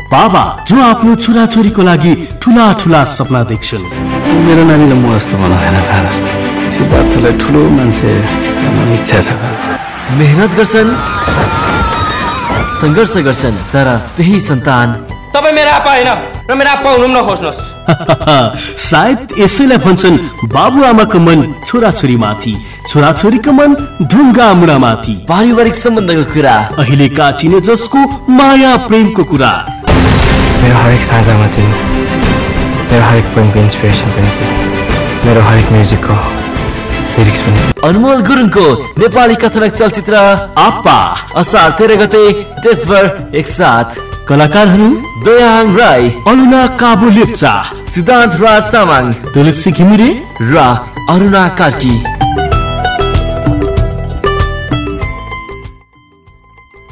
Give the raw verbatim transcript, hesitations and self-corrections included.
बाबा जो आफ्नो छोराछोरीको लागि ठुला ठुला सपना देख्छन्। मेरो नानीले म जस्तो बनाउँदैन फादर। सिद्धार्थलाई ठुलो मान्छे बनाउने इच्छा छ। मेहनत गर्छन्, सङ्घर्ष गर्छन्, तर त्यही सन्तान। तपाईँ मेरो आपा होइन र मेरो आपा हुनु पनि नखोज्नुहोस्। सायद यसैलाई भन्छन् बाबुआमाको मन छोराछोरी माथि, छोराछोरीको मन ढुङ्गा मुढा माथि। पारिवारिक सम्बन्धको कुरा अहिले काटिने जसको माया प्रेमको कुरा। मेरो हरेक साझामा तिमी, मेरो हरेक पोइमको इन्सपिरेसन पनि तिमी, मेरो हरेक म्युजिकको लिरिक्स पनि। अनमोल गुरुङको नेपाली कथानक चलचित्र आपा असार तेह्र गते देशभर एकसाथ। कलाकारहरू दयाहाङ राई, अरुणा काबु लेप्चा, सिद्धान्त राज तामाङ, तुलसी घिमिरे र अरुणा कार्की।